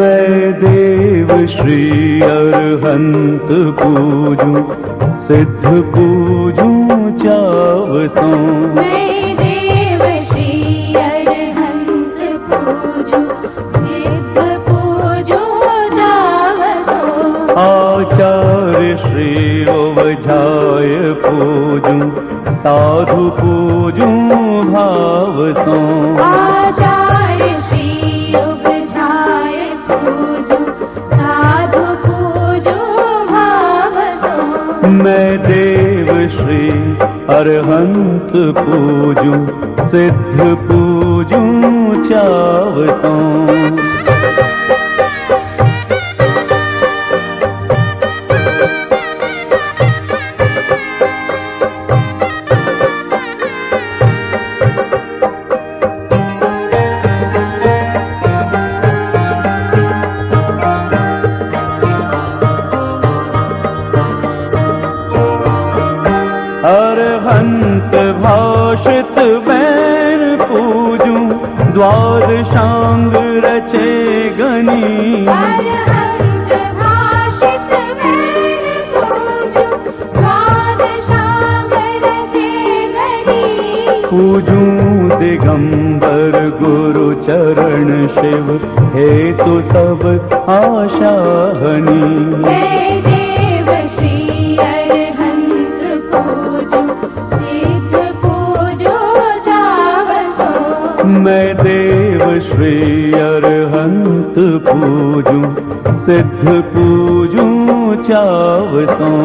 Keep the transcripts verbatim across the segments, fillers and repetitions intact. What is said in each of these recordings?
मैं देव श्री अरहंत पूजूं, सिद्ध पूजूं चावसों। मैं देव श्री अरहंत पूजूं, सिद्ध पूजूं चावसों। आचार्य श्री ओवझाय पूजूं, साधु पूजूं भावसों। आचार्य श्री ओवझाय पूजूं, साधु पूजूं भावसों। मैं देव श्री अरहंत पूजूं, सिद्ध पूजूं चावसों। अरहंत भाषित बैर पूजूं, द्वादशांग रचे गनी। अरहंत भाषित बैर पूजूं, द्वादशांग रचे गनी। पूजूं दिगंबर गुरु चरण शिव, हेतु सब आशा हनी। मैं देव श्री अरहंत पूजूं, सिद्ध पूजूं चावसों। मैं देव श्री अरहंत पूजूं, सिद्ध पूजूं चावसों।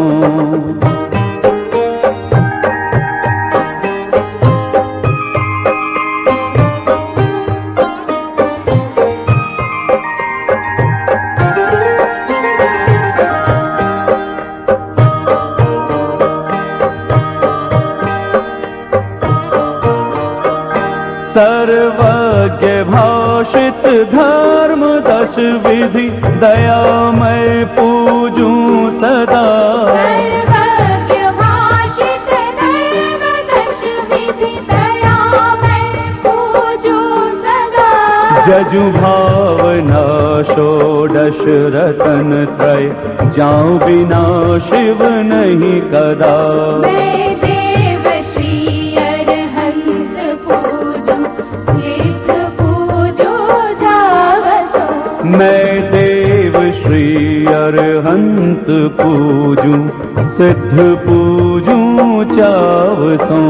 सर्वज्ञ भाषित धर्म दश विधि, दया मैं पूजूं सदा। सर्वज्ञ भाषित धर्म दश विधि, दया मैं पूजूं सदा। जजु भावना षोडश रतन त्रय, जाऊं बिना शिव नहीं कदा। मैं देव श्री अरहंत पूजूं, सिद्ध पूजूं चावसों। मैं देव श्री अरहंत पूजूं, सिद्ध पूजूं चावसों।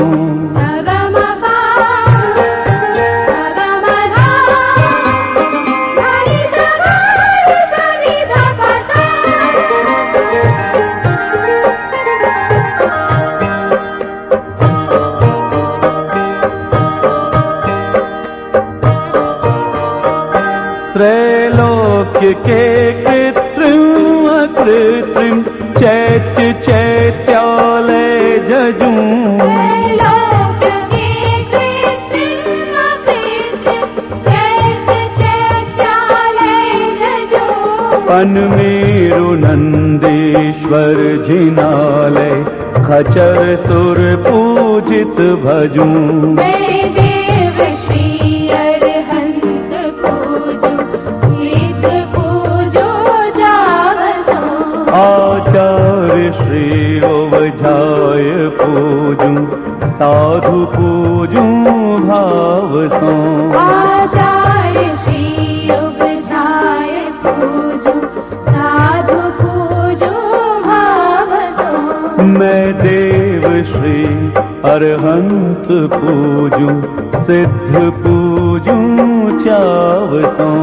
त्रैलोक्य के कृत्रिम अकृत्रिम, चैत्य चैत्यालय जजूं। त्रैलोक्य के कृत्रिम अकृत्रिम, चैत्य चैत्यालय जजूं। पनमेरु नंदीश्वर जिनालय, खचर सुर पूजित भजूं। मैं देव श्री अरहंत पूजूं, सिद्ध पूजूं चावसों। आचार्य श्री ओवझाय पूजूं, साधु पूजूं भावसों। आचार्य श्री ओवझाय पूजूं, साधु पूजूं भावसों। मैं देव श्री अरहंत पूजूं, सिद्ध पूजूं चावसों।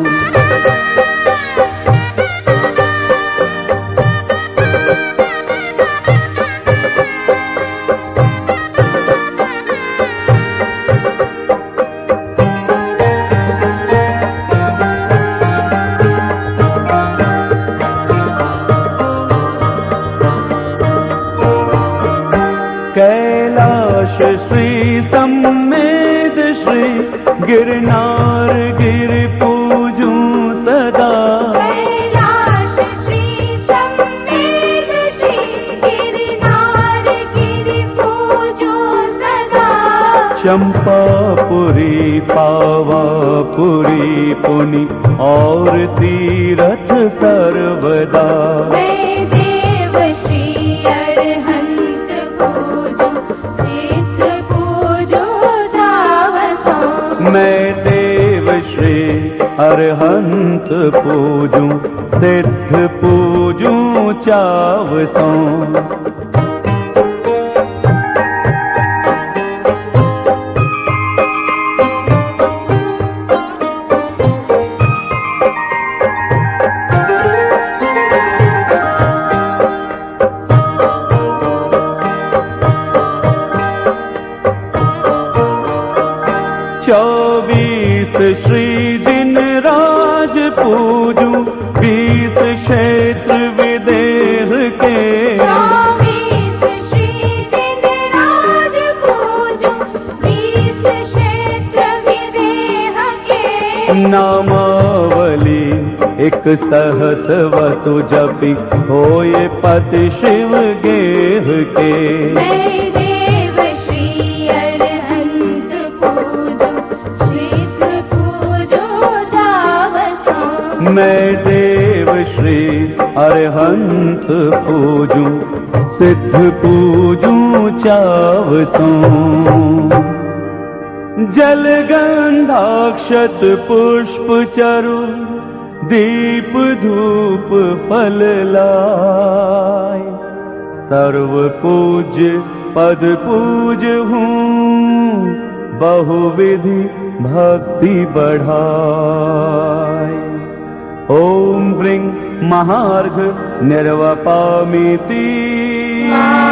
कैलाश श्री सम्मेद श्री, गिरनार गिर पूजूं सदा। कैलाश श्री सम्मेद श्री, गिरनार गिर पूजूं सदा। चंपापुरी पावापुरी पुनि और तीरथ सर्वदा। मैं देव श्री अरहंत पूजो सिद्ध पूजो जावसो। मैं देव श्री अरहंत पूजूं सिद्ध पूजूं चावसों। चौबीस श्री जिन राज पूजूं बीस क्षेत्र विदेह के। चौबीस श्री जिन राज पूजूं बीस क्षेत्र विदेह के। नामावली एक सहस वसु जपि होए पति शिव गेह के। मैं देव श्री अरहंत पूजो सिद्ध पूजो जावसो। मैं देव श्री अरहंत पूजूं सिद्ध पूजूं चावसों। जल गंधाक्षत पुष्प चरु दीप धूप फल लाय। सर्व पूज्य पद पूज हूँ बहुविधि भक्ति बढ़ाय। ओम ब्रिंग महार्घ निर्वपामिति।